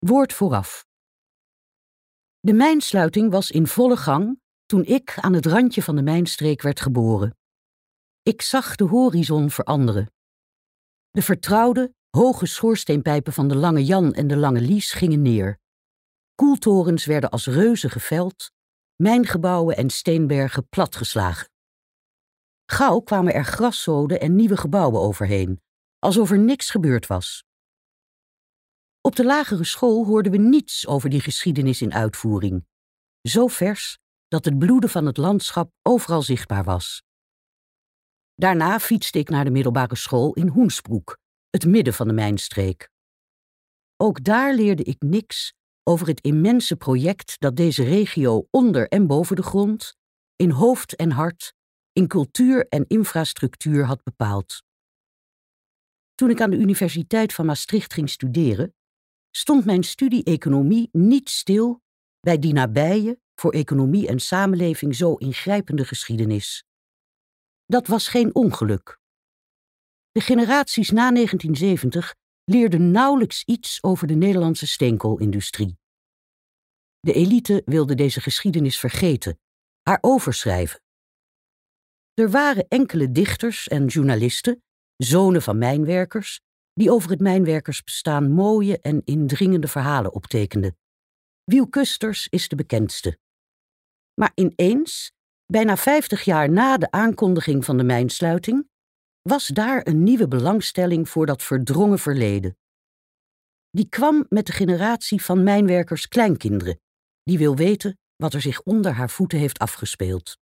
Woord vooraf. De mijnsluiting was in volle gang toen ik aan het randje van de mijnstreek werd geboren. Ik zag de horizon veranderen. De vertrouwde, hoge schoorsteenpijpen van de Lange Jan en de Lange Lies gingen neer. Koeltorens werden als reuzen geveld, mijngebouwen en steenbergen platgeslagen. Gauw kwamen er graszoden en nieuwe gebouwen overheen, alsof er niks gebeurd was. Op de lagere school hoorden we niets over die geschiedenis in uitvoering. Zo vers dat het bloeden van het landschap overal zichtbaar was. Daarna fietste ik naar de middelbare school in Hoensbroek, het midden van de mijnstreek. Ook daar leerde ik niks over het immense project dat deze regio onder en boven de grond, in hoofd en hart, in cultuur en infrastructuur had bepaald. Toen ik aan de Universiteit van Maastricht ging studeren, stond mijn studie economie niet stil bij die nabije, voor economie en samenleving zo ingrijpende geschiedenis. Dat was geen ongeluk. De generaties na 1970 leerden nauwelijks iets over de Nederlandse steenkoolindustrie. De elite wilde deze geschiedenis vergeten, haar overschrijven. Er waren enkele dichters en journalisten, zonen van mijnwerkers, die over het mijnwerkersbestaan mooie en indringende verhalen optekenden. Wiel Kusters is de bekendste. Maar ineens, bijna 50 jaar na de aankondiging van de mijnsluiting, was daar een nieuwe belangstelling voor dat verdrongen verleden. Die kwam met de generatie van mijnwerkers kleinkinderen, die wil weten wat er zich onder haar voeten heeft afgespeeld.